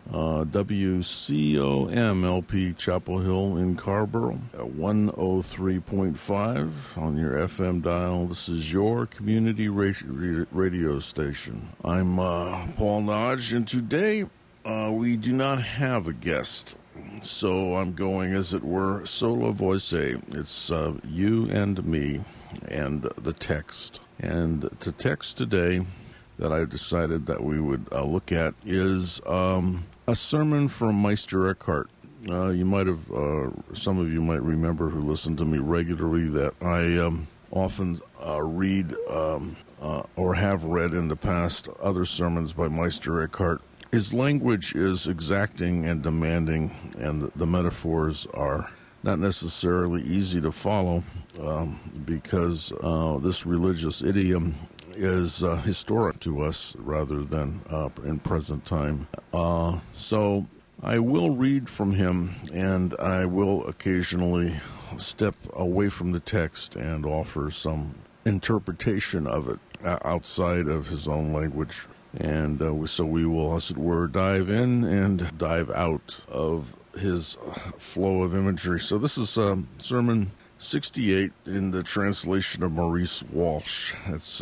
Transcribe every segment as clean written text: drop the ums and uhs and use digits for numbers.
WCOM-LP Chapel Hill in Carrboro at 103.5 on your FM dial. This is your community radio station. I'm Paul Nodge, and today we do not have a guest. So I'm going, as it were, solo voice. It's you and me and the text. And the text today that I decided that we would look at is a sermon from Meister Eckhart. You might have, some of you might remember who listen to me regularly, that I often read or have read in the past other sermons by Meister Eckhart. His language is exacting and demanding, and the metaphors are not necessarily easy to follow because this religious idiom is historic to us rather than in present time. So I will read from him, and I will occasionally step away from the text and offer some interpretation of it outside of his own language. And so we will, as it were, dive in and dive out of his flow of imagery. So this is Sermon 68 in the translation of Maurice Walsh. It's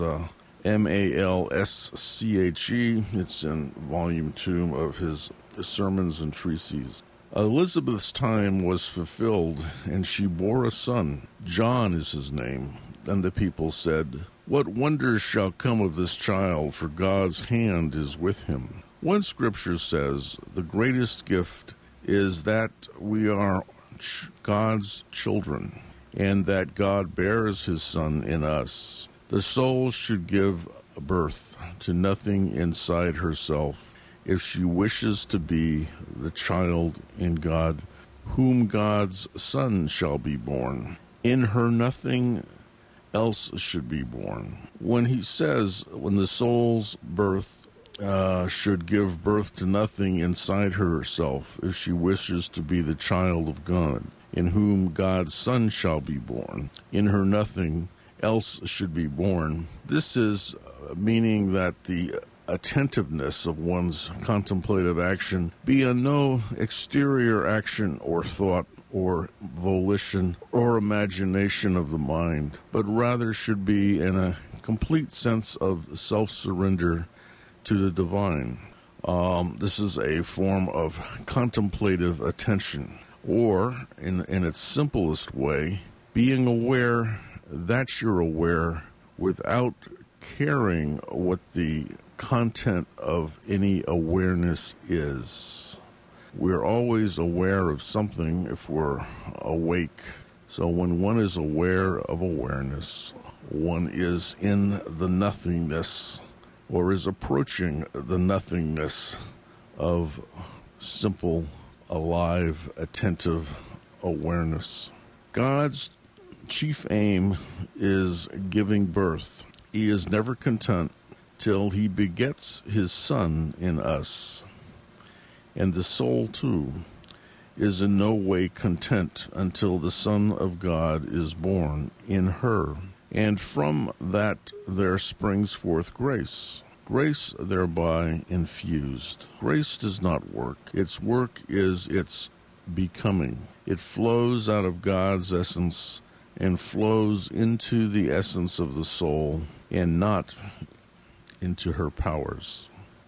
Malsche. It's in Volume 2 of his Sermons and Treatises. Elizabeth's time was fulfilled, and she bore a son. John is his name. And the people said, "What wonders shall come of this child, for God's hand is with him." One scripture says, "The greatest gift is that we are God's children, and that God bears his Son in us." The soul should give birth to nothing inside herself if she wishes to be the child in God, whom God's Son shall be born. In her nothing else should be born. When he says, when the soul's birth should give birth to nothing inside herself, if she wishes to be the child of God, in whom God's Son shall be born, in her nothing else should be born. This is meaning that the attentiveness of one's contemplative action be on no exterior action or thought or volition or imagination of the mind, but rather should be in a complete sense of self-surrender to the divine. This is a form of contemplative attention, or in its simplest way, being aware that you're aware without caring what the content of any awareness is. We're always aware of something if we're awake. So when one is aware of awareness, one is in the nothingness, or is approaching the nothingness of simple, alive, attentive awareness. God's chief aim is giving birth. He is never content till he begets his Son in us. And the soul, too, is in no way content until the Son of God is born in her. And from that there springs forth grace. Grace thereby infused. Grace does not work. Its work is its becoming. It flows out of God's essence and flows into the essence of the soul and not into her powers.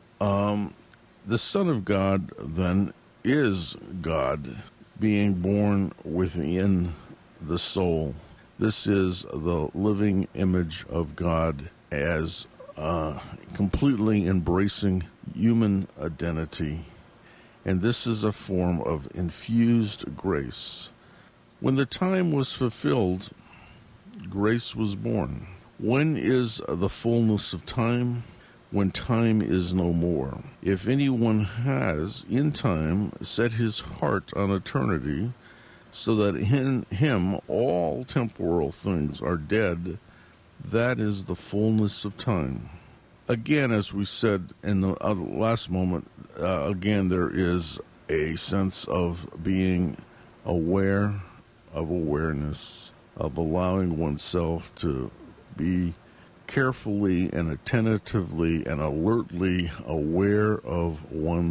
The Son of God, then, is God being born within the soul. This is the living image of God as completely embracing human identity. And this is a form of infused grace. When the time was fulfilled, grace was born. When is the fullness of time? When time is no more. If anyone has, in time, set his heart on eternity, so that in him all temporal things are dead, that is the fullness of time. Again, as we said in the last moment, again, there is a sense of being aware of awareness, of allowing oneself to be carefully and attentively and alertly aware of one's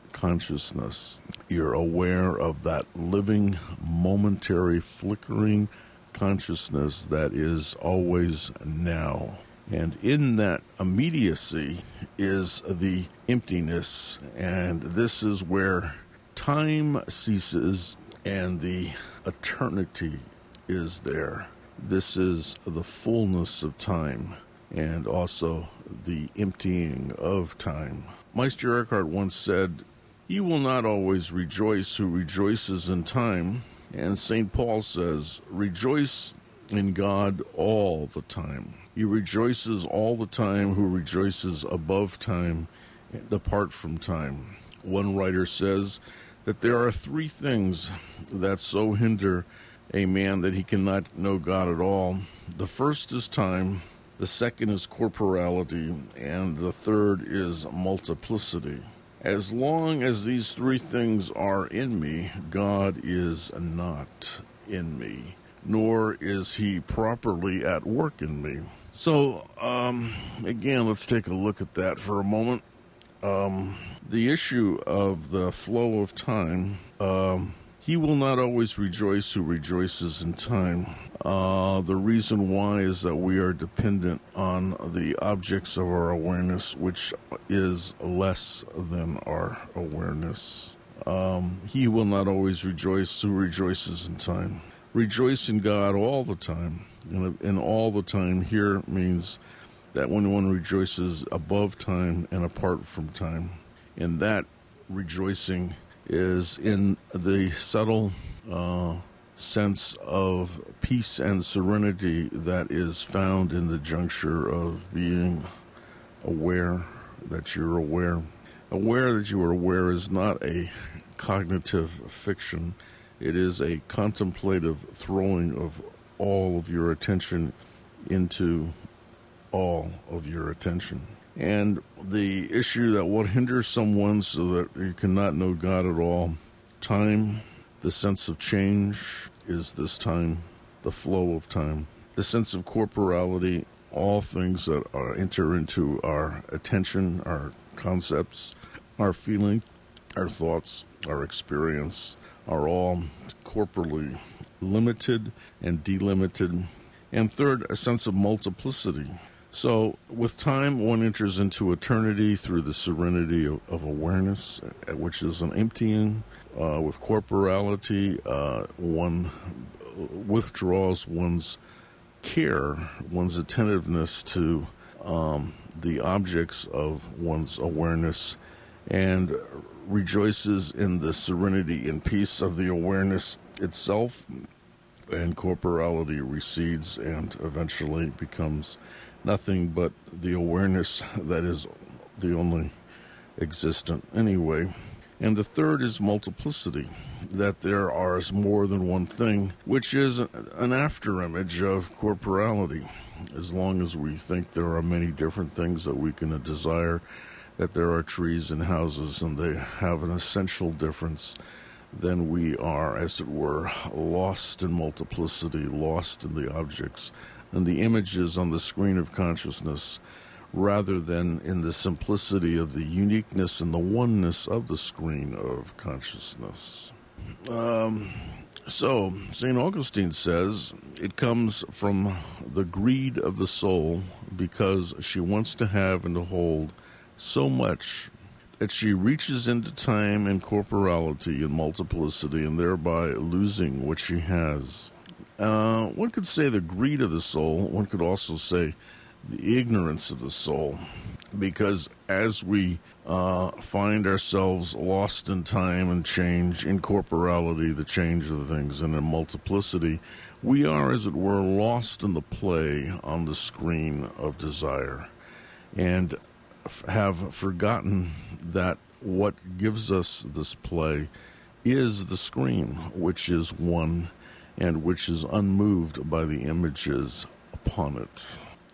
consciousness. You're aware of that living, momentary, flickering consciousness that is always now. And in that immediacy is the emptiness, and this is where time ceases and the eternity is there. This is the fullness of time and also the emptying of time. Meister Eckhart once said, "You will not always rejoice who rejoices in time." And St. Paul says, "Rejoice in God all the time." He rejoices all the time who rejoices above time and apart from time. One writer says that there are three things that so hinder a man that he cannot know God at all. The first is time, the second is corporality, and the third is multiplicity. As long as these three things are in me, God is not in me, nor is he properly at work in me. So, again, let's take a look at that for a moment. The issue of the flow of time, he will not always rejoice who rejoices in time. The reason why is that we are dependent on the objects of our awareness, which is less than our awareness. He will not always rejoice who rejoices in time. Rejoice in God all the time. And all the time here means that when one rejoices above time and apart from time. And that rejoicing is in the subtle sense of peace and serenity that is found in the juncture of being aware that you're aware. Aware that you are aware is not a cognitive fiction. It is a contemplative throwing of all of your attention into all of your attention. And the issue that what hinders someone so that you cannot know God at all, time, the sense of change is this time, the flow of time. The sense of corporality, all things that enter into our attention, our concepts, our feeling, our thoughts, our experience, are all corporally limited and delimited. And third, a sense of multiplicity. So with time, one enters into eternity through the serenity of awareness, which is an emptying. With corporality, one withdraws one's care, one's attentiveness to the objects of one's awareness, and rejoices in the serenity and peace of the awareness itself, and corporality recedes and eventually becomes nothing but the awareness that is the only existent anyway. And the third is multiplicity, that there are more than one thing, which is an after-image of corporality. As long as we think there are many different things that we can desire, that there are trees and houses and they have an essential difference, then we are, as it were, lost in multiplicity, lost in the objects and the images on the screen of consciousness, rather than in the simplicity of the uniqueness and the oneness of the screen of consciousness. So, St. Augustine says, it comes from the greed of the soul because she wants to have and to hold so much that she reaches into time and corporality and multiplicity and thereby losing what she has. One could say the greed of the soul. One could also say the ignorance of the soul, because as we find ourselves lost in time and change, in corporality, the change of the things, and in multiplicity, we are, as it were, lost in the play on the screen of desire, and have forgotten that what gives us this play is the screen, which is one and which is unmoved by the images upon it.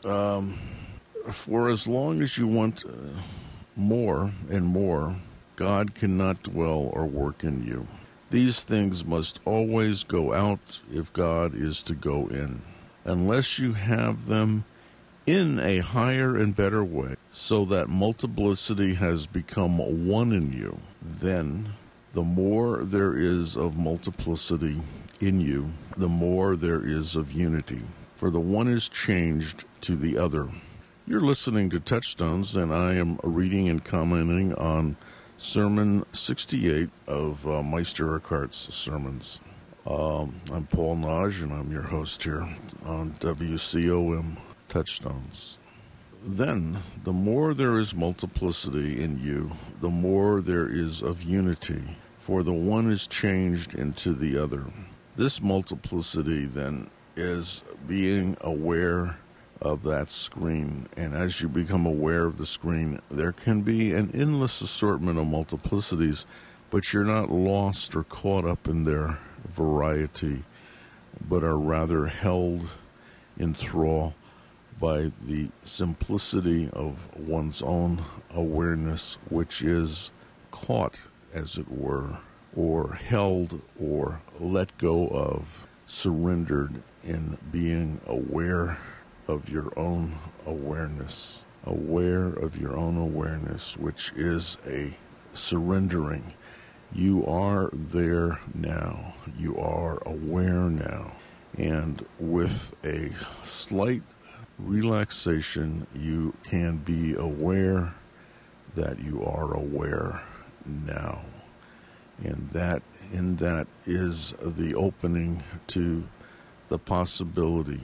For as long as you want more and more, God cannot dwell or work in you. These things must always go out if God is to go in. Unless you have them, in a higher and better way, so that multiplicity has become one in you, then the more there is of multiplicity in you, the more there is of unity. For the one is changed to the other. You're listening to Touchstones, and I am reading and commenting on Sermon 68 of Meister Eckhart's sermons. I'm Paul Nage, and I'm your host here on WCOM Touchstones. Then, the more there is multiplicity in you, the more there is of unity, for the one is changed into the other. This multiplicity, then, is being aware of that screen, and as you become aware of the screen, there can be an endless assortment of multiplicities, but you're not lost or caught up in their variety, but are rather held in thrall by the simplicity of one's own awareness, which is caught, as it were, or held or let go of, surrendered in being aware of your own awareness, aware of your own awareness, which is a surrendering. You are there now. You are aware now. And with a slight relaxation, you can be aware that you are aware now. And that in that is the opening to the possibility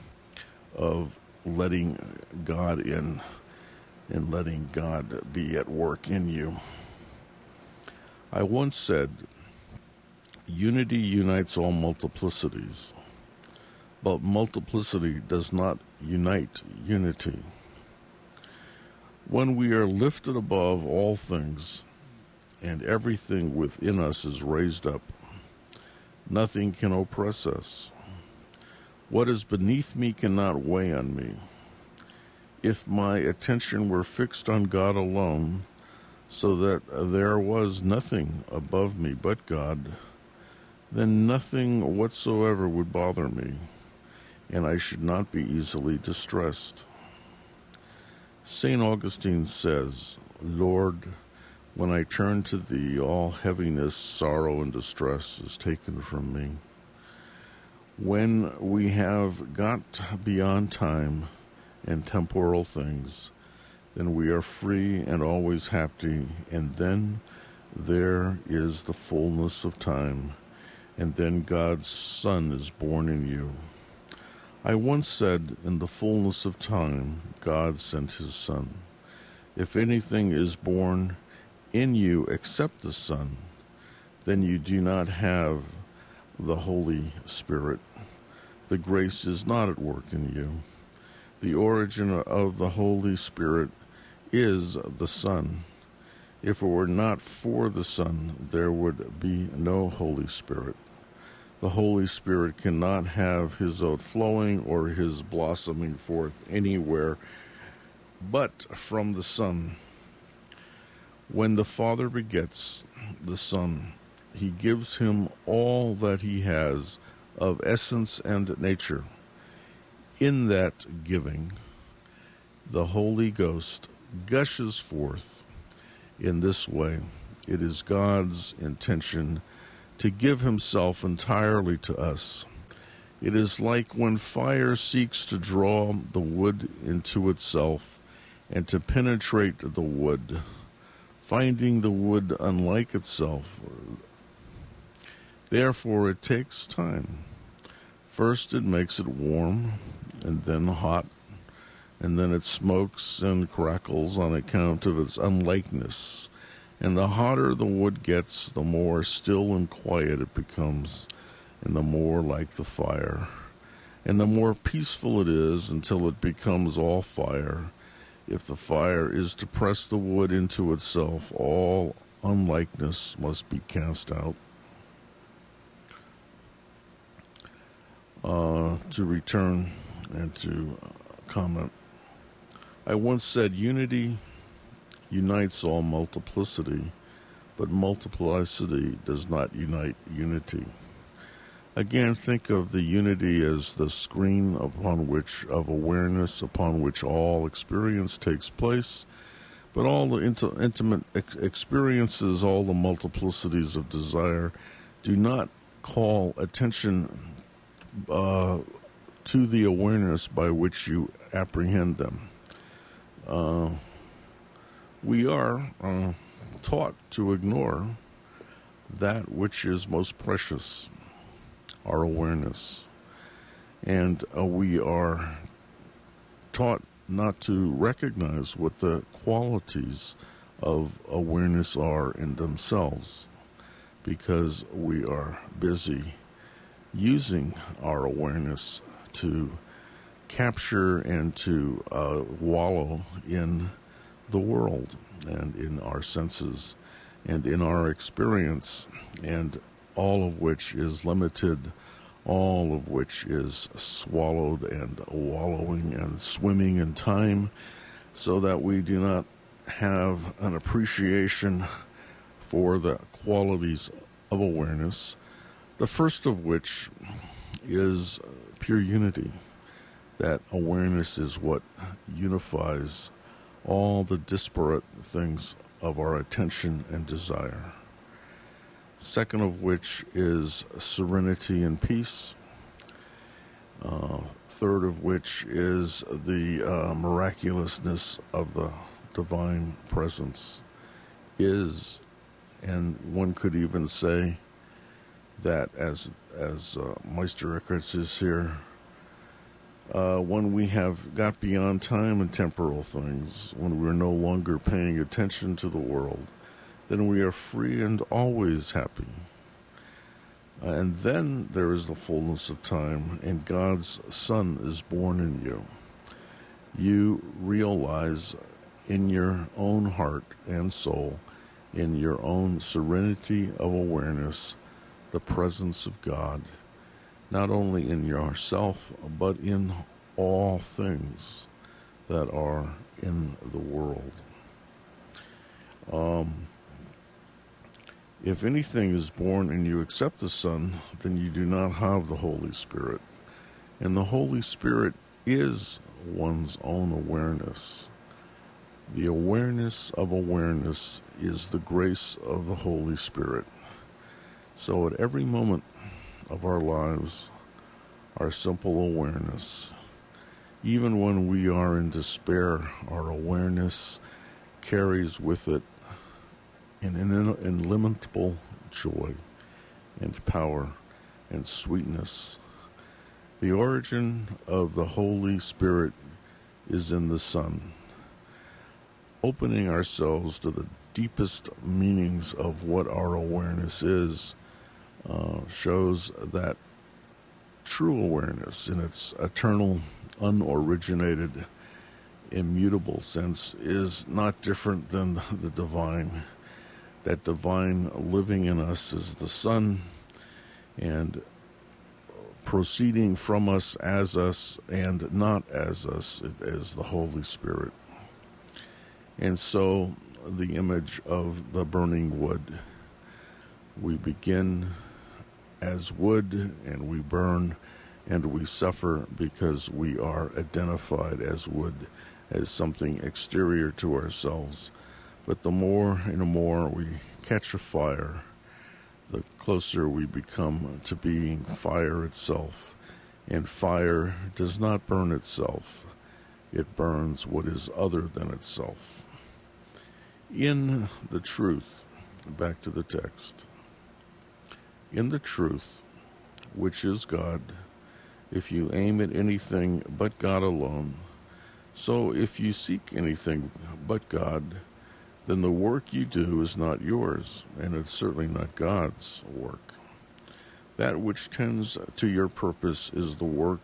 of letting God in and letting God be at work in you. I once said, unity unites all multiplicities, but multiplicity does not unite unity. When we are lifted above all things and everything within us is raised up, nothing can oppress us. What is beneath me cannot weigh on me. If my attention were fixed on God alone, so that there was nothing above me but God, then nothing whatsoever would bother me, and I should not be easily distressed. St. Augustine says, Lord, when I turn to Thee, all heaviness, sorrow, and distress is taken from me. When we have got beyond time and temporal things, then we are free and always happy, and then there is the fullness of time, and then God's Son is born in you. I once said, in the fullness of time, God sent His Son. If anything is born in you except the Son, then you do not have the Holy Spirit. The grace is not at work in you. The origin of the Holy Spirit is the Son. If it were not for the Son, there would be no Holy Spirit. The Holy Spirit cannot have His outflowing or His blossoming forth anywhere but from the Son. When the Father begets the Son, He gives Him all that He has of essence and nature. In that giving, the Holy Ghost gushes forth in this way. It is God's intention to give Himself entirely to us. It is like when fire seeks to draw the wood into itself and to penetrate the wood, finding the wood unlike itself. Therefore, it takes time. First, it makes it warm, and then hot, and then it smokes and crackles on account of its unlikeness. And the hotter the wood gets, the more still and quiet it becomes, and the more like the fire. And the more peaceful it is until it becomes all fire. If the fire is to press the wood into itself, all unlikeness must be cast out. To return and to comment, I once said unity unites all multiplicity, but multiplicity does not unite unity. Again, think of the unity as the screen of awareness upon which all experience takes place, but all the intimate experiences, all the multiplicities of desire, do not call attention to the awareness by which you apprehend them. We are taught to ignore that which is most precious, our awareness. And we are taught not to recognize what the qualities of awareness are in themselves, because we are busy using our awareness to capture and to wallow in the world and in our senses and in our experience, and all of which is limited, all of which is swallowed and wallowing and swimming in time, so that we do not have an appreciation for the qualities of awareness, the first of which is pure unity. That awareness is what unifies all the disparate things of our attention and desire. Second of which is serenity and peace. Third of which is the miraculousness of the divine presence. And one could even say that, as Meister Eckhart says here, when we have got beyond time and temporal things, when we're no longer paying attention to the world, then we are free and always happy. And then there is the fullness of time, and God's Son is born in you. You realize in your own heart and soul, in your own serenity of awareness, the presence of God, not only in yourself, but in all things that are in the world. If anything is born and you accept the Son, then you do not have the Holy Spirit. And the Holy Spirit is one's own awareness. The awareness of awareness is the grace of the Holy Spirit. So at every moment of our lives, our simple awareness, even when we are in despair, our awareness carries with it an illimitable joy and power and sweetness. The origin of the Holy Spirit is in the Son. Opening ourselves to the deepest meanings of what our awareness is shows that true awareness in its eternal, unoriginated, immutable sense is not different than the divine. That divine living in us is the Son, and proceeding from us and not as us is the Holy Spirit. And so the image of the burning wood. We begin as wood, and we burn, and we suffer because we are identified as wood, as something exterior to ourselves. But the more and more we catch a fire, the closer we become to being fire itself. And fire does not burn itself. It burns what is other than itself. In the truth, back to the text, in the truth, which is God, if you aim at anything but God alone, so if you seek anything but God, then the work you do is not yours, and it's certainly not God's work. That which tends to your purpose is the work.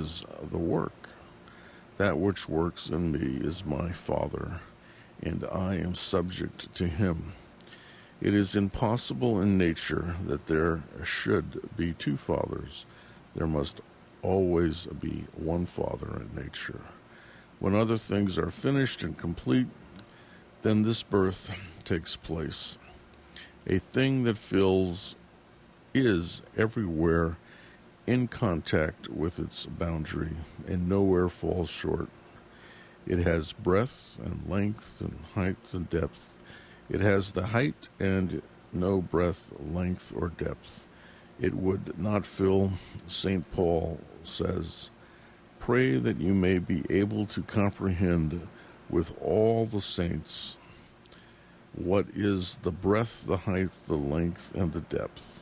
That which works in me is my Father, and I am subject to him. It is impossible in nature that there should be two fathers. There must always be one Father in nature. When other things are finished and complete, then this birth takes place. A thing that fills is everywhere in contact with its boundary and nowhere falls short. It has breadth and length and height and depth. It has the height and no breadth, length, or depth. It would not fill. St. Paul says, "Pray that you may be able to comprehend with all the saints what is the breadth, the height, the length, and the depth."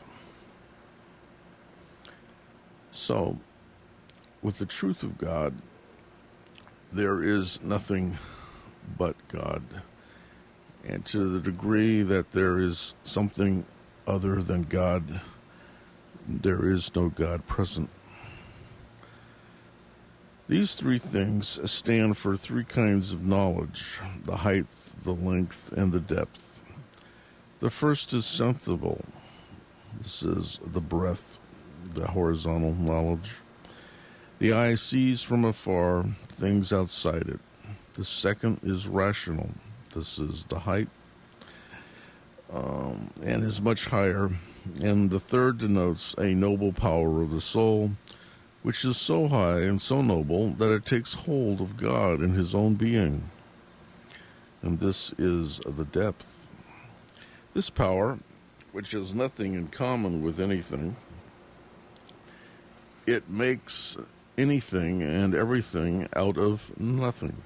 So, with the truth of God, there is nothing but God. And to the degree that there is something other than God, there is no God present. These three things stand for three kinds of knowledge: the height, the length, and the depth. The first is sensible. This is the breadth, the horizontal knowledge. The eye sees from afar things outside it. The second is rational. This is the height, and is much higher. And the third denotes a noble power of the soul, which is so high and so noble that it takes hold of God in his own being. And this is the depth. This power, which has nothing in common with anything, it makes anything and everything out of nothing.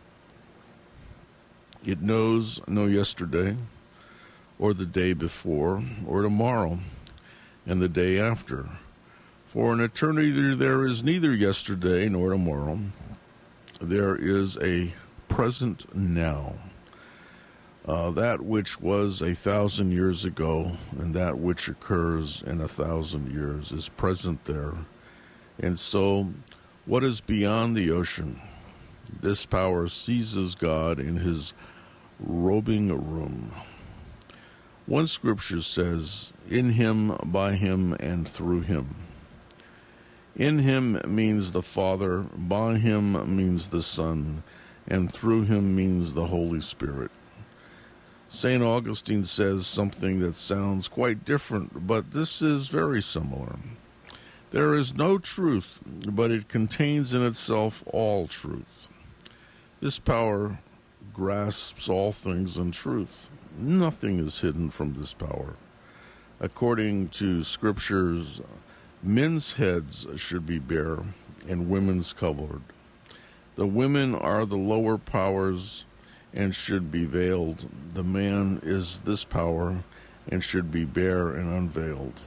It knows no yesterday, or the day before, or tomorrow, and the day after. For in eternity there is neither yesterday nor tomorrow. There is a present now. That which was 1,000 years ago and that which occurs in 1,000 years is present there. And so, what is beyond the ocean? This power seizes God in his robing room. One scripture says, "In him, by him, and through him." In him means the Father, by him means the Son, and through him means the Holy Spirit. St. Augustine says something that sounds quite different, but this is very similar. There is no truth, but it contains in itself all truth. This power grasps all things in truth. Nothing is hidden from this power. According to scriptures, men's heads should be bare and women's covered. The women are the lower powers and should be veiled. The man is this power and should be bare and unveiled.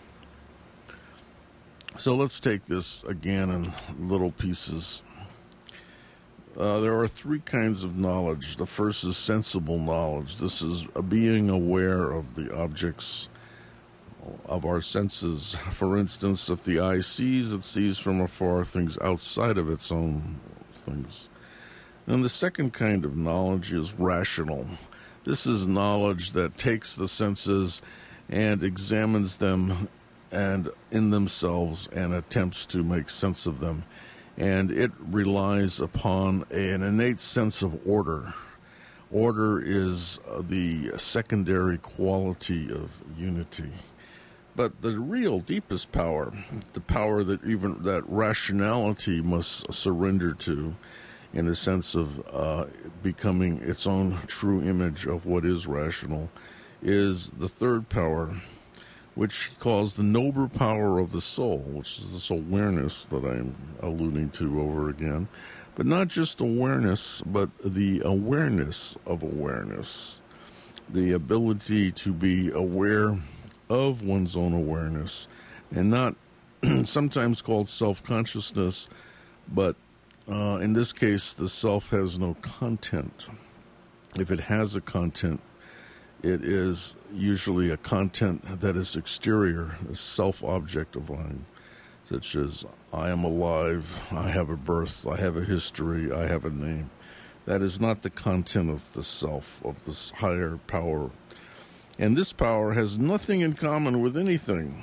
So let's take this again in little pieces. There are three kinds of knowledge. The first is sensible knowledge. This is being aware of the objects of our senses. For instance, if the eye sees, it sees from afar things outside of its own things. And the second kind of knowledge is rational. This is knowledge that takes the senses and examines them and in themselves and attempts to make sense of them. And it relies upon an innate sense of order. Order is the secondary quality of unity. But the real deepest power, the power that even that rationality must surrender to, in a sense of becoming its own true image of what is rational, is the third power, which he calls the noble power of the soul, which is this awareness that I'm alluding to over again. But not just awareness, but the awareness of awareness. The ability to be aware of one's own awareness, and not sometimes called self-consciousness, but in this case, the self has no content. If it has a content, it is usually a content that is exterior, a self-objectifying, such as, I am alive, I have a birth, I have a history, I have a name. That is not the content of the self, of this higher power. And this power has nothing in common with anything.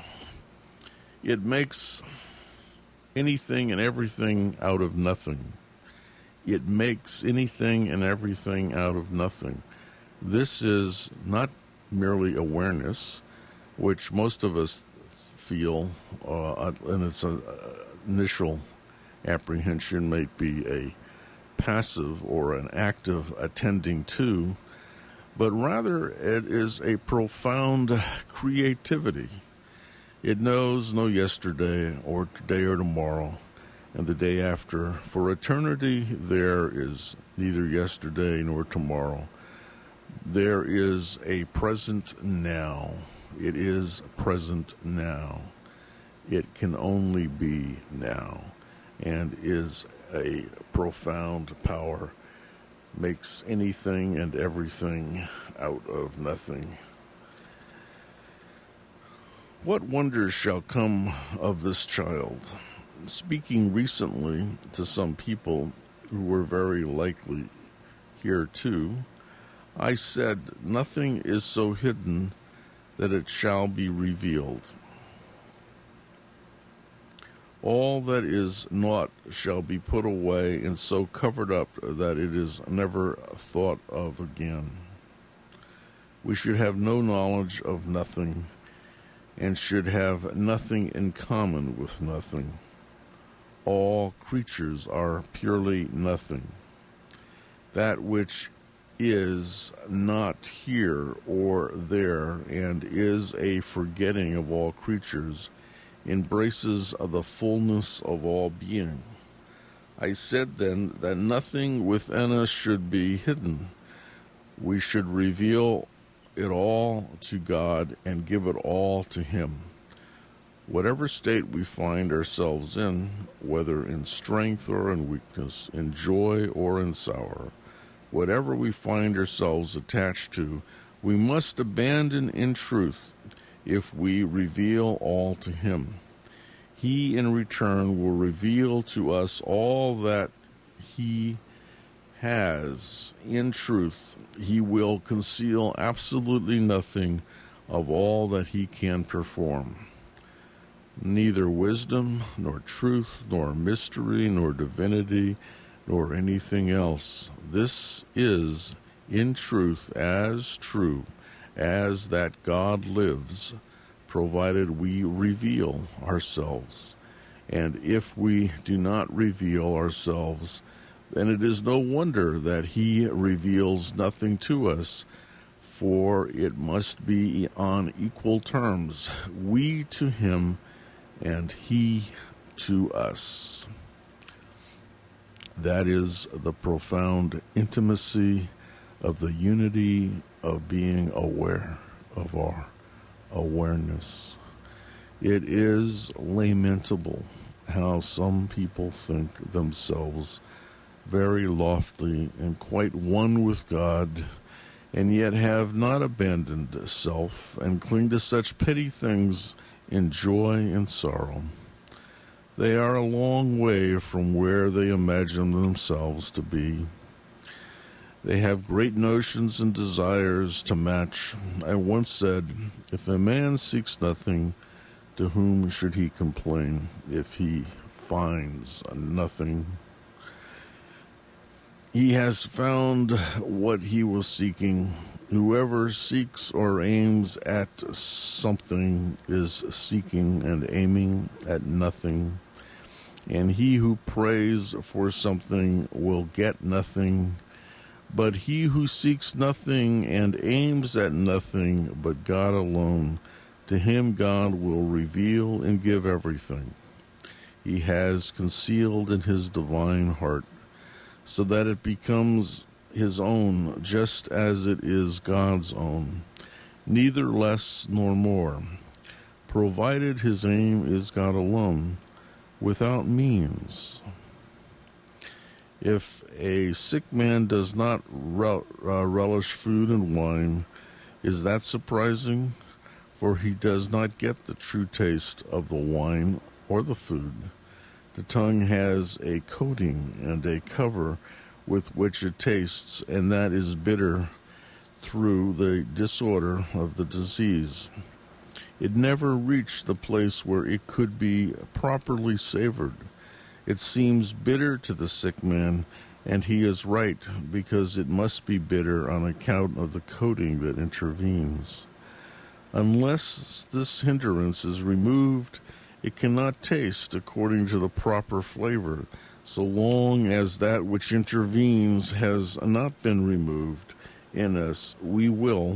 It makes anything and everything out of nothing. It makes anything and everything out of nothing. This is not merely awareness, which most of us feel, and its initial apprehension may be a passive or an active attending to, but rather it is a profound creativity. It knows no yesterday or today or tomorrow and the day after. For eternity there is neither yesterday nor tomorrow. There is a present now. It is present now. It can only be now, and is a profound power. Makes anything and everything out of nothing. What wonders shall come of this child? Speaking recently to some people who were very likely here too, I said, nothing is so hidden that it shall be revealed. All that is naught shall be put away and so covered up that it is never thought of again. We should have no knowledge of nothing, and should have nothing in common with nothing. All creatures are purely nothing. That which is not here or there, and is a forgetting of all creatures, embraces the fullness of all being. I said then that nothing within us should be hidden. We should reveal it all to God and give it all to Him. Whatever state we find ourselves in, whether in strength or in weakness, in joy or in sorrow, whatever we find ourselves attached to, we must abandon in truth if we reveal all to Him. He in return will reveal to us all that He has. In truth, He will conceal absolutely nothing of all that He can perform. Neither wisdom, nor truth, nor mystery, nor divinity, nor anything else. This is, in truth, as true as that God lives, provided we reveal ourselves. And if we do not reveal ourselves, then it is no wonder that He reveals nothing to us, for it must be on equal terms, we to Him and He to us. That is the profound intimacy of the unity of being aware of our awareness. It is lamentable how some people think themselves very lofty and quite one with God, and yet have not abandoned self and cling to such petty things in joy and sorrow. They are a long way from where they imagine themselves to be. They have great notions and desires to match. I once said, if a man seeks nothing, to whom should he complain if he finds nothing? He has found what he was seeking. Whoever seeks or aims at something is seeking and aiming at nothing. And he who prays for something will get nothing. But he who seeks nothing and aims at nothing but God alone, to him God will reveal and give everything He has concealed in His divine heart, so that it becomes His own, just as it is God's own, neither less nor more, provided his aim is God alone, without means. If a sick man does not relish food and wine, is that surprising? For he does not get the true taste of the wine or the food. The tongue has a coating and a cover with which it tastes, and that is bitter through the disorder of the disease. It never reached the place where it could be properly savored. It seems bitter to the sick man, and he is right, because it must be bitter on account of the coating that intervenes. Unless this hindrance is removed, it cannot taste according to the proper flavor. So long as that which intervenes has not been removed in us, we will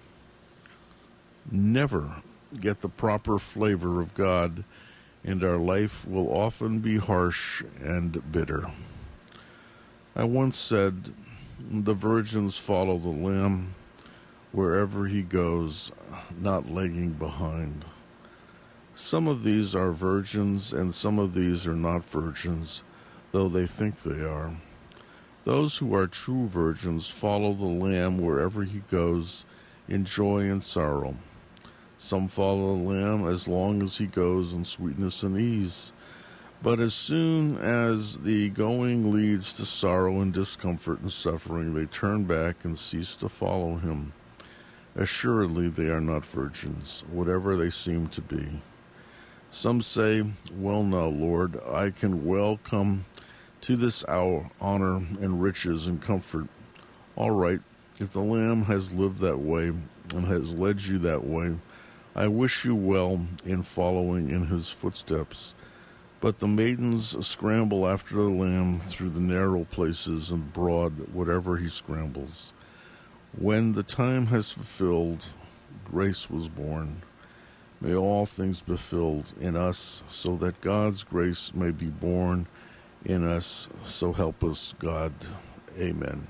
never get the proper flavor of God, and our life will often be harsh and bitter. I once said, the virgins follow the Lamb wherever he goes, not lagging behind. Some of these are virgins, and some of these are not virgins, though they think they are. Those who are true virgins follow the Lamb wherever he goes, in joy and sorrow. Some follow the Lamb as long as he goes in sweetness and ease. But as soon as the going leads to sorrow and discomfort and suffering, they turn back and cease to follow him. Assuredly, they are not virgins, whatever they seem to be. Some say, well, now, Lord, I can well come to this hour, honor and riches and comfort. All right, if the Lamb has lived that way and has led you that way, I wish you well in following in his footsteps. But the maidens scramble after the Lamb through the narrow places and broad whatever he scrambles. When the time has fulfilled, grace was born. May all things be filled in us, so that God's grace may be born in us. So help us, God. Amen.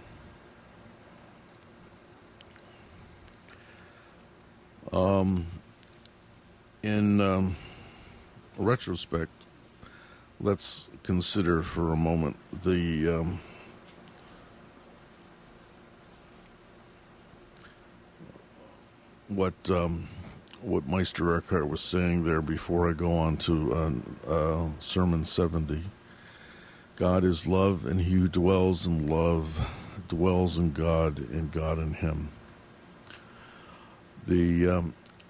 In retrospect, let's consider for a moment the what Meister Eckhart was saying there before I go on to Sermon 70. God is love, and he who dwells in love dwells in God, and God in him. The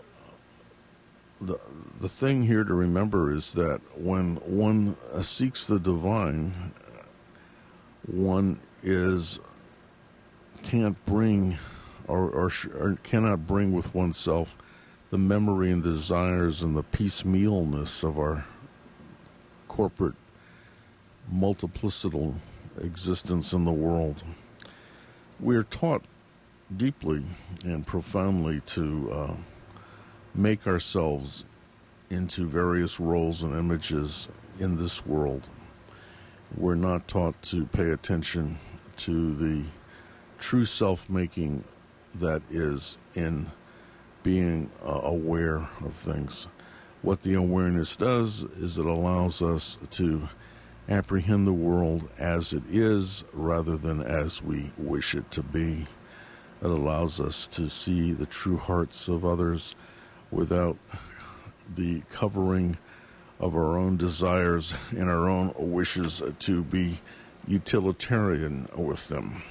thing here to remember is that when one seeks the divine, one can't bring or cannot bring with oneself the memory and desires and the piecemealness of our corporate multiplicital existence in the world. We are taught deeply and profoundly to make ourselves into various roles and images in this world. We're not taught to pay attention to the true self-making that is in being aware of things. What the awareness does is it allows us to apprehend the world as it is rather than as we wish it to be. It allows us to see the true hearts of others without the covering of our own desires and our own wishes to be utilitarian with them.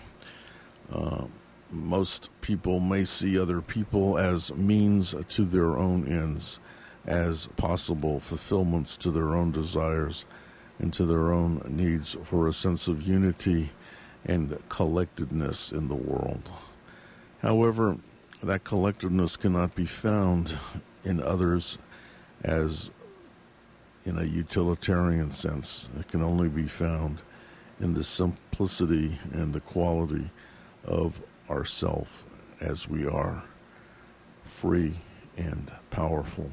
Most people may see other people as means to their own ends, as possible fulfillments to their own desires and to their own needs for a sense of unity and collectedness in the world. However, that collectiveness cannot be found in others as in a utilitarian sense. It can only be found in the simplicity and the quality of ourself as we are, free and powerful,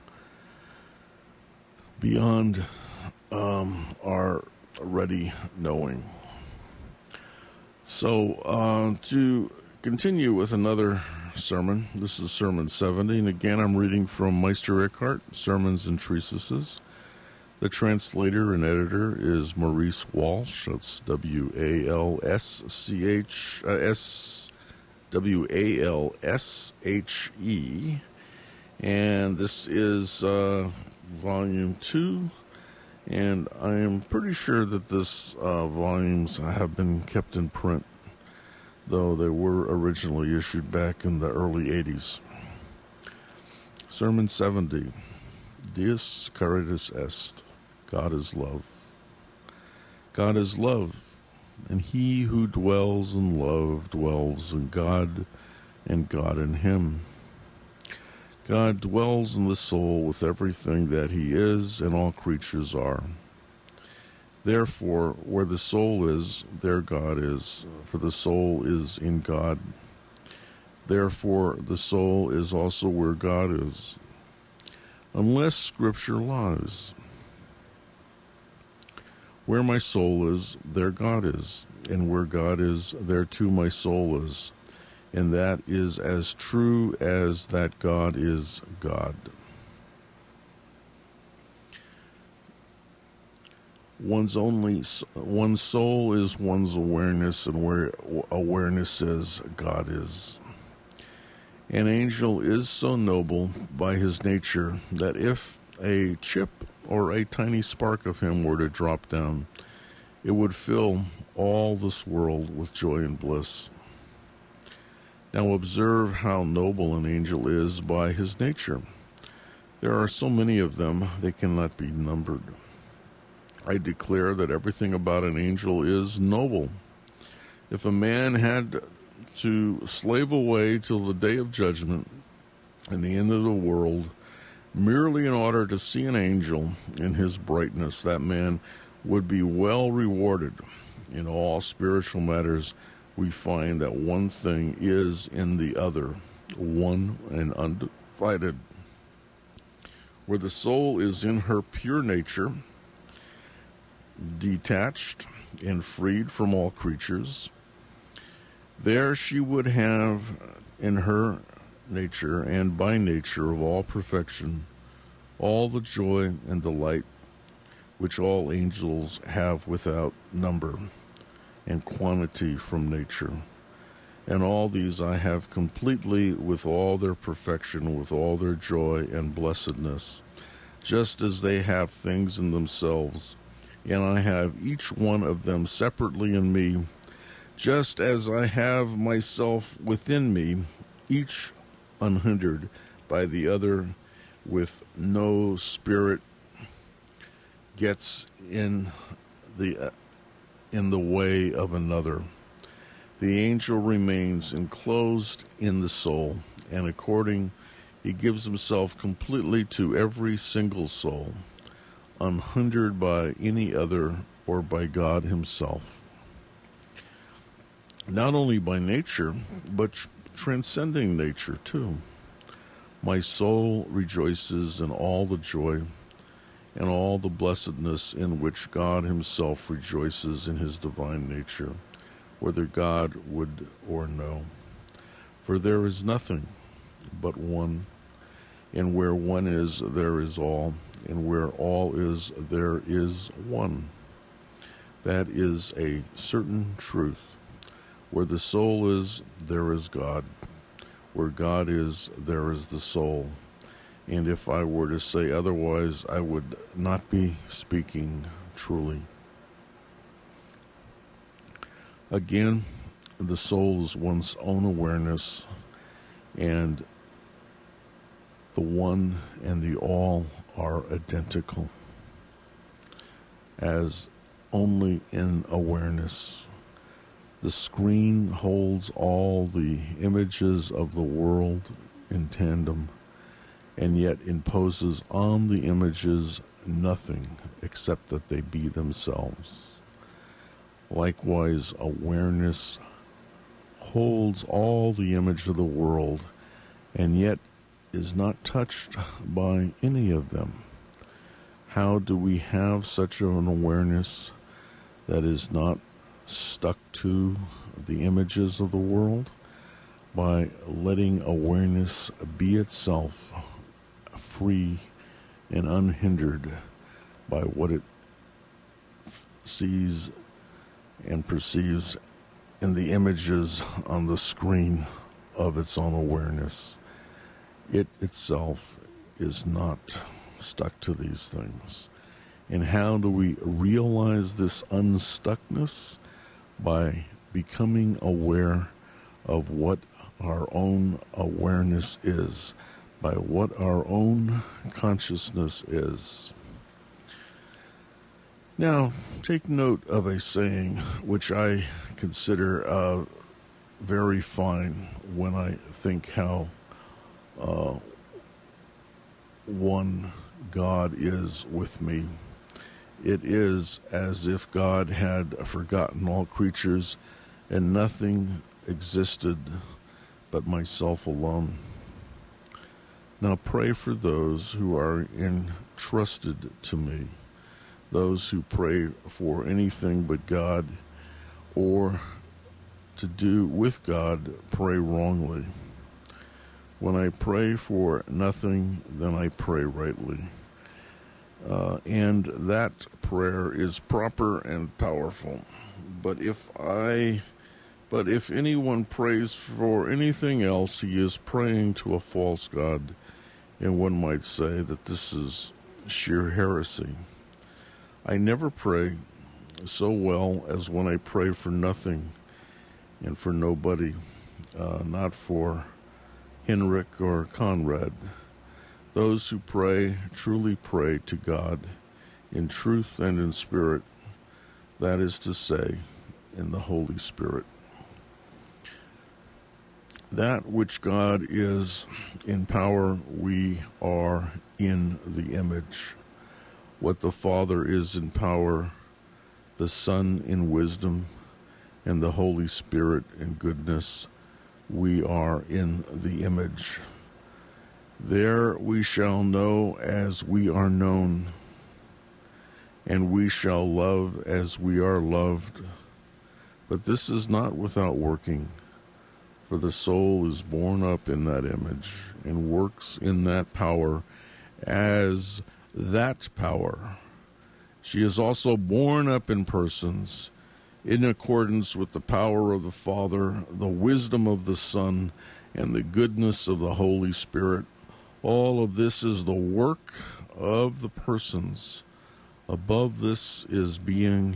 beyond our ready knowing. So to continue with another sermon, this is Sermon 70, and again I'm reading from Meister Eckhart, Sermons and Treatises. The translator and editor is Maurice Walsh. That's W-A-L-S-C-H-W-A-L-S-H-E. And this is Volume 2. And I am pretty sure that this volumes have been kept in print, though they were originally issued back in the early 80s. Sermon 70. Deus caritas est. God is love. God is love, and he who dwells in love dwells in God, and God in him. God dwells in the soul with everything that he is and all creatures are. Therefore, where the soul is, there God is, for the soul is in God. Therefore, the soul is also where God is, unless Scripture lies. Where my soul is, there God is, and where God is, there too my soul is, and that is as true as that God is God. One's soul is one's awareness, and where awareness is, God is. An angel is so noble by his nature that if a chip or a tiny spark of him were to drop down, it would fill all this world with joy and bliss. Now observe how noble an angel is by his nature. There are so many of them, they cannot be numbered. I declare that everything about an angel is noble. If a man had to slave away till the day of judgment and the end of the world, merely in order to see an angel in his brightness, that man would be well rewarded. In all spiritual matters, we find that one thing is in the other, one and undivided. Where the soul is in her pure nature, detached and freed from all creatures, there she would have in her nature and by nature of all perfection all the joy and delight which all angels have without number and quantity from nature. And all these I have completely with all their perfection, with all their joy and blessedness, just as they have things in themselves, and I have each one of them separately in me, just as I have myself within me, each unhindered by the other, with no spirit gets in the way of another. The angel remains enclosed in the soul, and according he gives himself completely to every single soul, unhindered by any other or by God himself. Not only by nature, but transcending nature too. My soul rejoices in all the joy and all the blessedness in which God himself rejoices in his divine nature, whether God would or no. For there is nothing but one, and where one is, there is all, and where all is, there is one. That is a certain truth. Where the soul is, there is God. Where God is, there is the soul. And if I were to say otherwise, I would not be speaking truly. Again, the soul is one's own awareness, and the one and the all are identical, as only in awareness. The screen holds all the images of the world in tandem, and yet imposes on the images nothing except that they be themselves. Likewise, awareness holds all the image of the world, and yet is not touched by any of them. How do we have such an awareness that is not stuck to the images of the world? By letting awareness be itself, free and unhindered by what it sees and perceives in the images on the screen of its own awareness. It itself is not stuck to these things. And how do we realize this unstuckness? By becoming aware of what our own awareness is, by what our own consciousness is. Now, take note of a saying which I consider very fine when I think how one God is with me. It is as if God had forgotten all creatures and nothing existed but myself alone. Now pray for those who are entrusted to me, those who pray for anything but God, or to do with God, pray wrongly. When I pray for nothing, then I pray rightly. And that prayer is proper and powerful. But if anyone prays for anything else, he is praying to a false god, and one might say that this is sheer heresy. I never pray so well as when I pray for nothing and for nobody, not for Henrik or Conrad. Those who pray truly pray to God in truth and in spirit, that is to say, in the Holy Spirit. That which God is in power, we are in the image. What the Father is in power, the Son in wisdom, and the Holy Spirit in goodness, we are in the image. There we shall know as we are known, and we shall love as we are loved. But this is not without working, for the soul is born up in that image and works in that power as that power. She is also born up in persons, in accordance with the power of the Father, the wisdom of the Son, and the goodness of the Holy Spirit. All of this is the work of the persons. Above this is being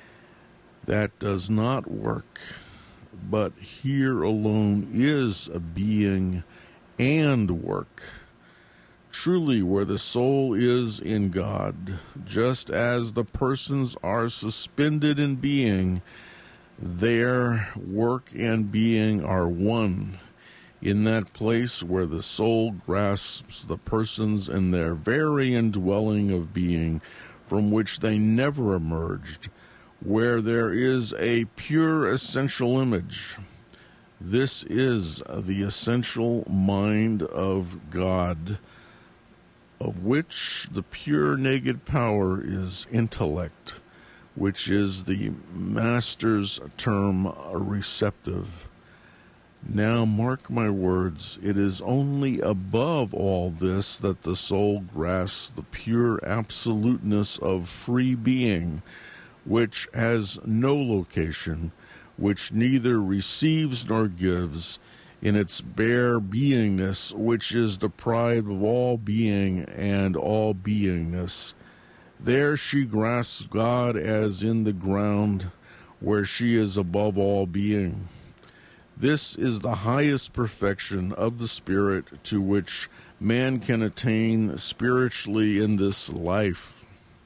that does not work, but here alone is a being and work. Truly, where the soul is in God, just as the persons are suspended in being, their work and being are one. In that place where the soul grasps the persons in their very indwelling of being, from which they never emerged, where there is a pure essential image. This is the essential mind of God, of which the pure naked power is intellect, which is the master's term receptive. Now mark my words, it is only above all this that the soul grasps the pure absoluteness of free being, which has no location, which neither receives nor gives, in its bare beingness, which is deprived of all being and all beingness. There she grasps God as in the ground, where she is above all being. This is the highest perfection of the Spirit to which man can attain spiritually in this life.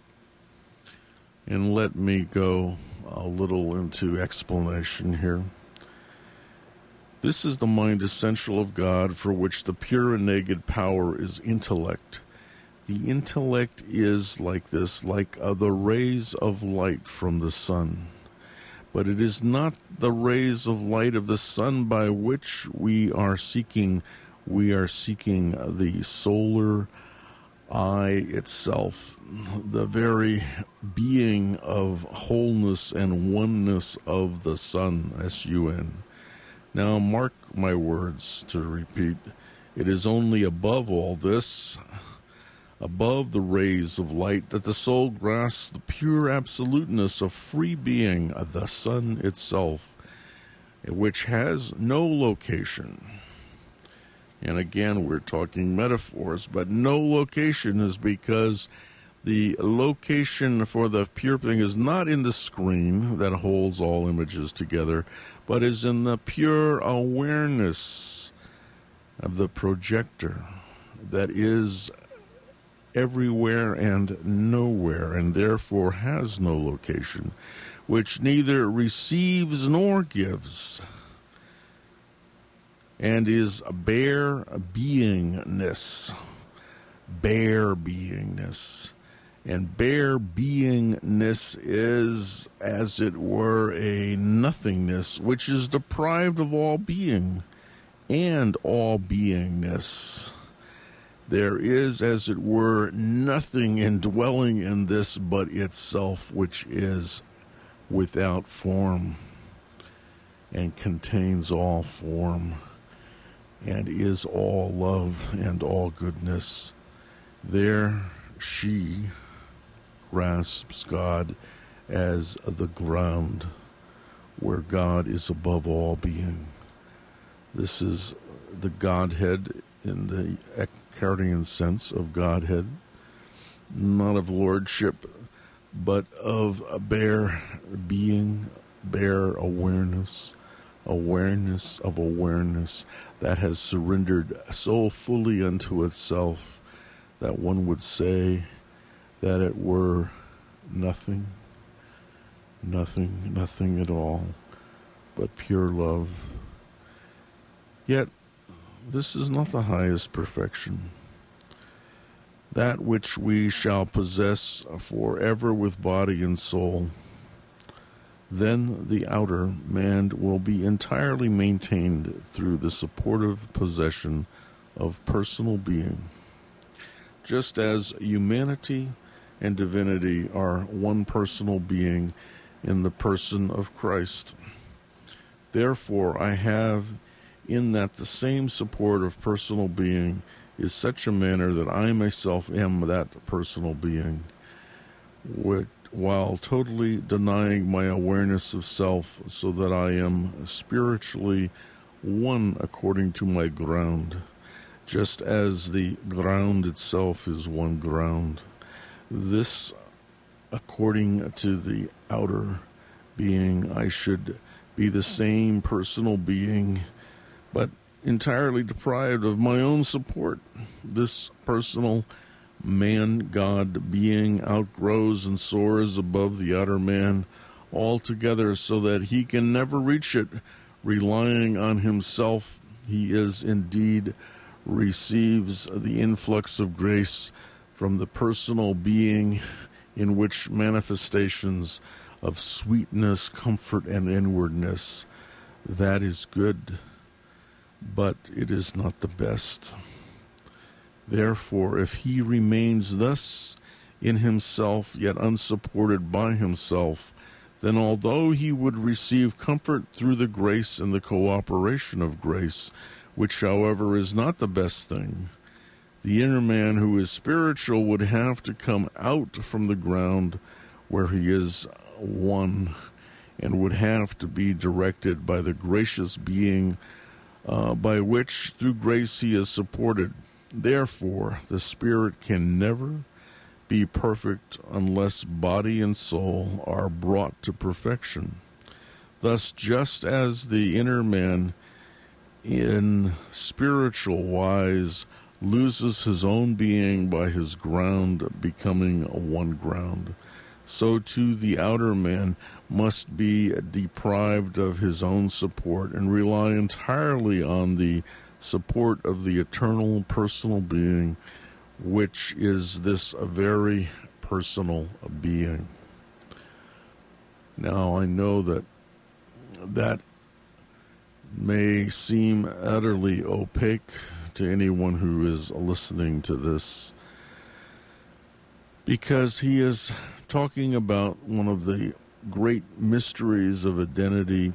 And let me go a little into explanation here. This is the mind essential of God, for which the pure and naked power is intellect. The intellect is like this, like the rays of light from the sun. But it is not the rays of light of the sun by which we are seeking. We are seeking the solar eye itself, the very being of wholeness and oneness of the sun, S-U-N. Now mark my words to repeat. It is only above all this, above the rays of light, that the soul grasps the pure absoluteness of free being, the sun itself, which has no location. And again, we're talking metaphors, but no location is because the location for the pure thing is not in the screen that holds all images together, but is in the pure awareness of the projector that is everywhere and nowhere, and therefore has no location, which neither receives nor gives, and is bare beingness. bare beingness. And bare beingness is, as it were, a nothingness which is deprived of all being and all beingness. There is, as it were, nothing indwelling in this but itself, which is without form and contains all form and is all love and all goodness. There she grasps God as the ground where God is above all being. This is the Godhead in the Eckhart sense of Godhead, not of lordship, but of a bare being, bare awareness of awareness that has surrendered so fully unto itself that one would say that it were nothing at all, but pure love. Yet, this is not the highest perfection. That which we shall possess forever with body and soul. Then the outer man will be entirely maintained through the supportive possession of personal being. Just as humanity and divinity are one personal being in the person of Christ. Therefore, I have in that the same support of personal being is such a manner that I myself am that personal being, while totally denying my awareness of self, so that I am spiritually one according to my ground, just as the ground itself is one ground. This, according to the outer being, I should be the same personal being, but entirely deprived of my own support. This personal man-God being outgrows and soars above the outer man altogether, so that he can never reach it. Relying on himself, he is indeed receives the influx of grace from the personal being, in which manifestations of sweetness, comfort, and inwardness. That is good, but it is not the best. Therefore, if he remains thus in himself, yet unsupported by himself, then although he would receive comfort through the grace and the cooperation of grace, which, however, is not the best thing, the inner man who is spiritual would have to come out from the ground where he is one, and would have to be directed by the gracious being by which, through grace, he is supported. Therefore, the spirit can never be perfect unless body and soul are brought to perfection. Thus, just as the inner man in spiritual wise loses his own being by his ground becoming a one ground, so too the outer man must be deprived of his own support and rely entirely on the support of the eternal personal being, which is this very personal being. Now, I know that may seem utterly opaque to anyone who is listening to this, because he is talking about one of the great mysteries of identity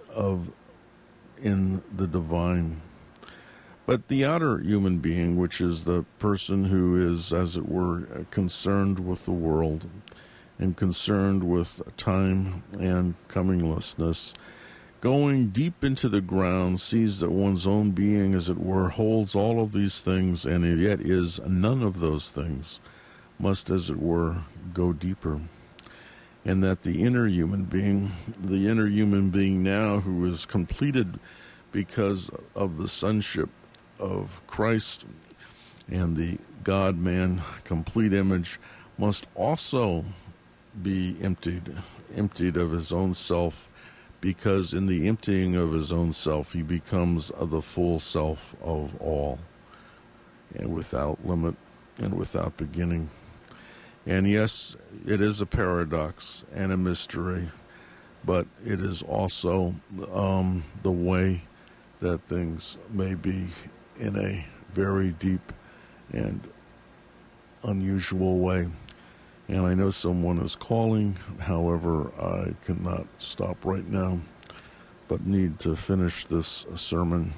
in the divine. But the outer human being, which is the person who is, as it were, concerned with the world and concerned with time and cominglessness, going deep into the ground, sees that one's own being, as it were, holds all of these things, and yet is none of those things, must, as it were, go deeper. And that the inner human being now who is completed because of the sonship of Christ and the God-man complete image, must also be emptied of his own self, because in the emptying of his own self, he becomes the full self of all, and without limit and without beginning. And yes, it is a paradox and a mystery, but it is also the way that things may be in a very deep and unusual way. And I know someone is calling, however, I cannot stop right now, but need to finish this sermon.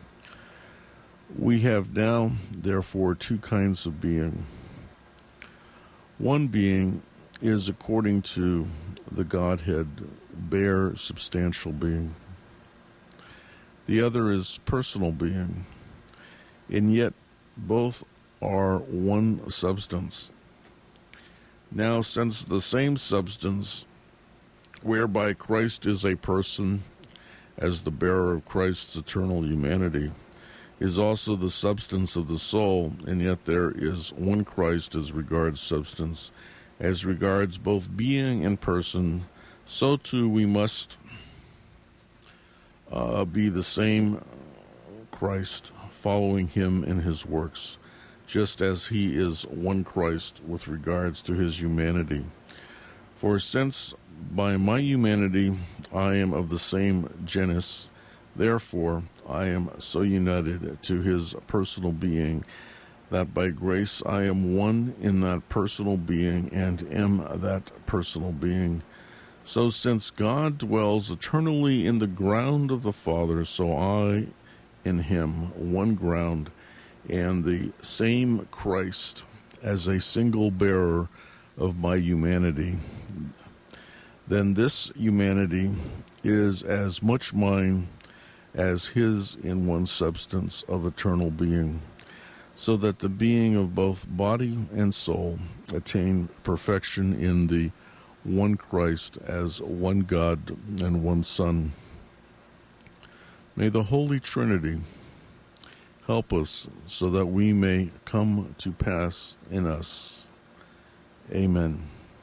We have now, therefore, two kinds of being. One being is, according to the Godhead, bare, substantial being. The other is personal being, and yet both are one substance. Now, since the same substance, whereby Christ is a person, as the bearer of Christ's eternal humanity, is also the substance of the soul, and yet there is one Christ as regards substance, as regards both being and person, so too we must be the same Christ, following him in his works, just as he is one Christ with regards to his humanity. For since by my humanity I am of the same genus, therefore I am so united to his personal being that by grace I am one in that personal being and am that personal being. So since God dwells eternally in the ground of the Father, so I in him, one ground, and the same Christ as a single bearer of my humanity, then this humanity is as much mine as his in one substance of eternal being, so that the being of both body and soul attain perfection in the one Christ as one God and one Son. May the Holy Trinity help us so that we may come to pass in us. Amen.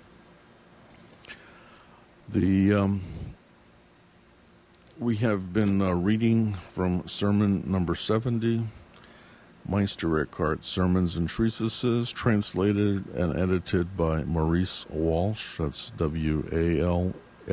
We have been reading from sermon number 70, Meister Eckhart, Sermons and Treatises, translated and edited by Maurice Walsh. That's Walshe.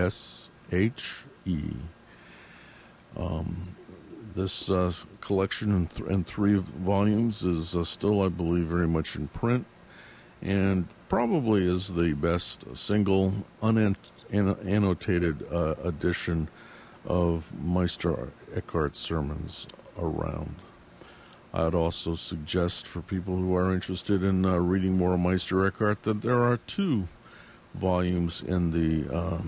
This collection in 3 volumes is still, I believe, very much in print, and probably is the best single unannotated edition of Meister Eckhart's sermons around. I'd also suggest for people who are interested in reading more of Meister Eckhart that there are 2 volumes in the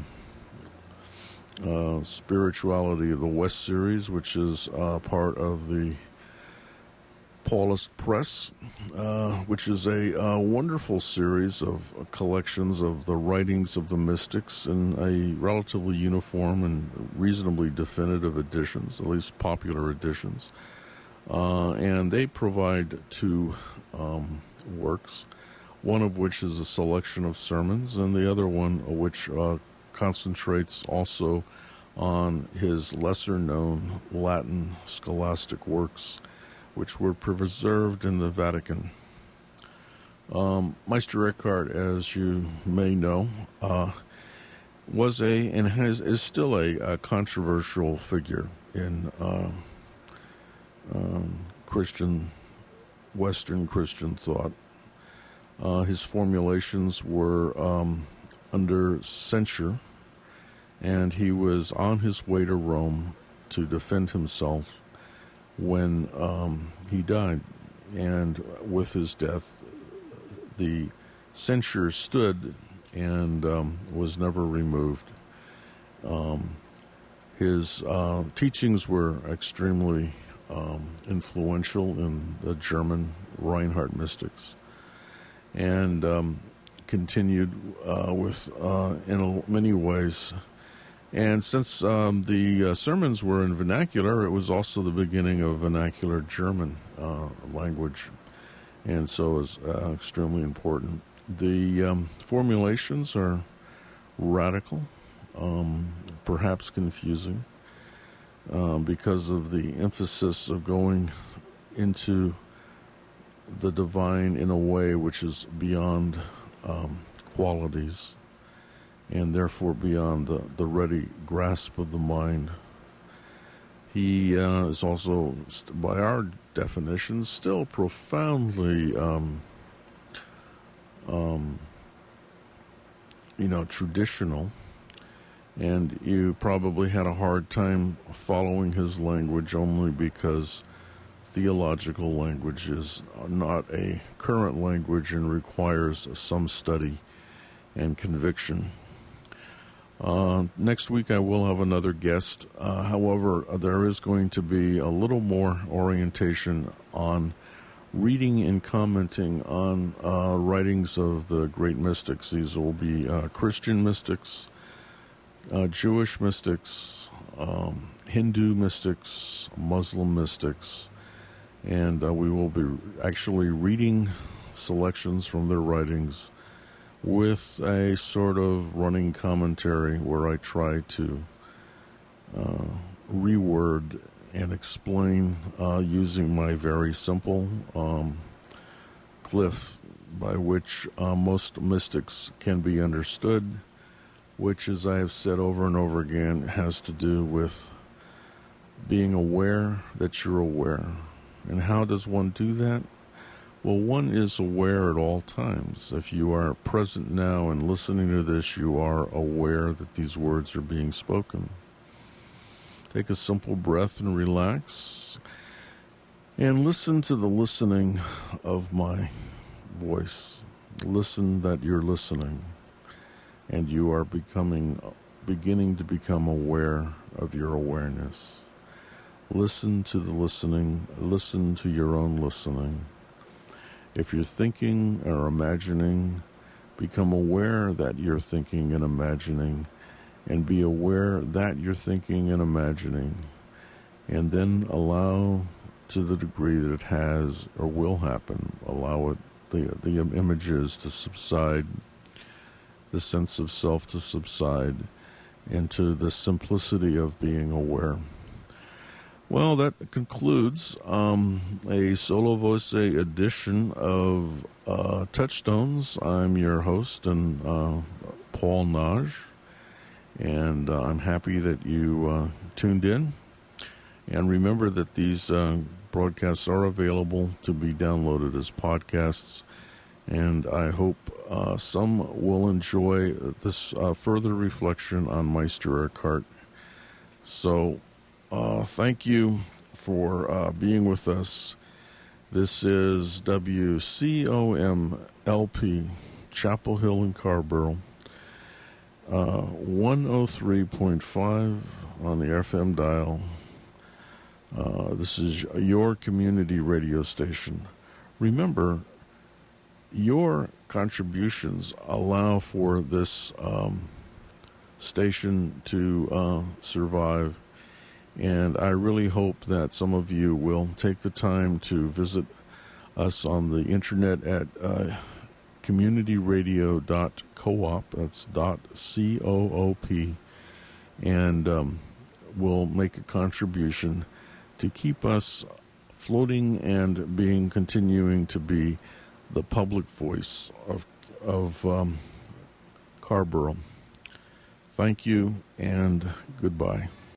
Spirituality of the West series, which is part of the Paulist Press, which is a wonderful series of collections of the writings of the mystics in a relatively uniform and reasonably definitive editions, at least popular editions. And they provide 2 works, one of which is a selection of sermons, and the other one which concentrates also on his lesser-known Latin scholastic works, which were preserved in the Vatican. Meister Eckhart, as you may know, was is still a controversial figure in Western Christian thought. His formulations were under censure, and he was on his way to Rome to defend himself when he died. And with his death, the censure stood and was never removed. His teachings were extremely influential in the German Reinhardt mystics, and continued in many ways. And since the sermons were in vernacular, it was also the beginning of vernacular German language, and so is extremely important. The formulations are radical, perhaps confusing, because of the emphasis of going into the divine in a way which is beyond qualities, and therefore beyond the ready grasp of the mind. He is also, by our definitions, still profoundly, traditional, and you probably had a hard time following his language only because theological language is not a current language and requires some study and conviction. Next week I will have another guest. However, there is going to be a little more orientation on reading and commenting on writings of the great mystics. These will be Christian mystics, Jewish mystics, Hindu mystics, Muslim mystics, and we will be actually reading selections from their writings with a sort of running commentary where I try to reword and explain using my very simple glyph by which most mystics can be understood, which, as I have said over and over again, has to do with being aware that you're aware. And how does one do that? Well, one is aware at all times. If you are present now and listening to this, you are aware that these words are being spoken. Take a simple breath and relax, and listen to the listening of my voice. Listen that you're listening, and you are beginning to become aware of your awareness. Listen to the listening. Listen to your own listening. If you're thinking or imagining, become aware that you're thinking and imagining, and be aware that you're thinking and imagining, and then allow, to the degree that it has or will happen, allow it, the images to subside, the sense of self to subside, into the simplicity of being aware. Well, that concludes a Solo Voce edition of Touchstones. I'm your host, and Paul Naj, and I'm happy that you tuned in. And remember that these broadcasts are available to be downloaded as podcasts, and I hope some will enjoy this further reflection on Meister Eckhart. So, thank you for being with us. This is WCOM-LP, Chapel Hill and Carrboro, 103.5 on the FM dial. This is your community radio station. Remember, your contributions allow for this station to survive. And I really hope that some of you will take the time to visit us on the internet at communityradio.coop. That's .coop. And will make a contribution to keep us floating and continuing to be the public voice of Carrboro. Thank you and goodbye.